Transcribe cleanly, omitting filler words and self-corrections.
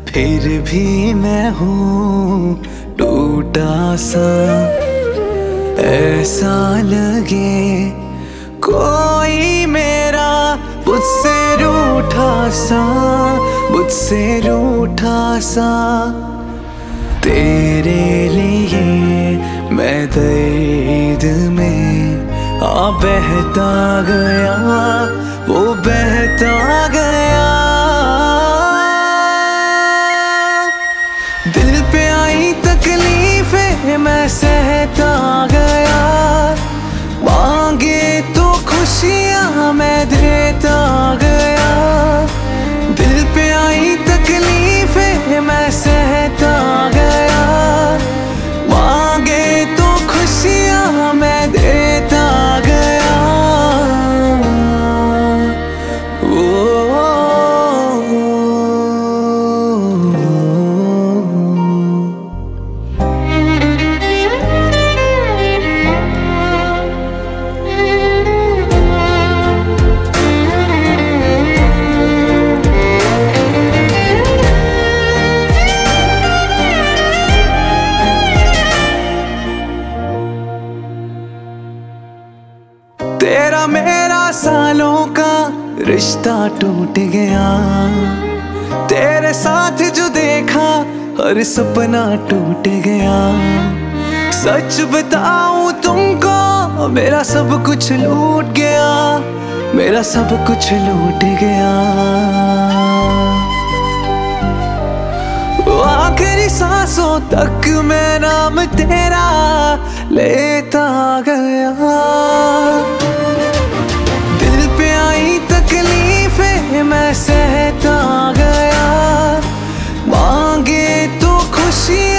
फिर भी मैं हूँ टूटा सा, ऐसा लगे कोई मेरा मुझसे रूठा सा, मुझसे रूठा सा। तेरे लिए मैं दर्द में बहता गया, वो बहता गया। दिल पे आई तकलीफें मैं सहता गया, मांगे तो खुशियां मैं देता गया। दिल पे आई तकलीफें मैं सहता गया, मांगे तो खुशियां मैं देता गया। तेरा मेरा सालों का रिश्ता टूट गया, तेरे साथ जो देखा हर सपना टूट गया। सच बताऊं तुमको मेरा सब कुछ लूट गया, मेरा सब कुछ लूट गया। आखिरी सांसों तक मैं नाम तेरा लेता गया। दिल पे आई तकलीफें मैं सहता गया, मांगे तो खुशी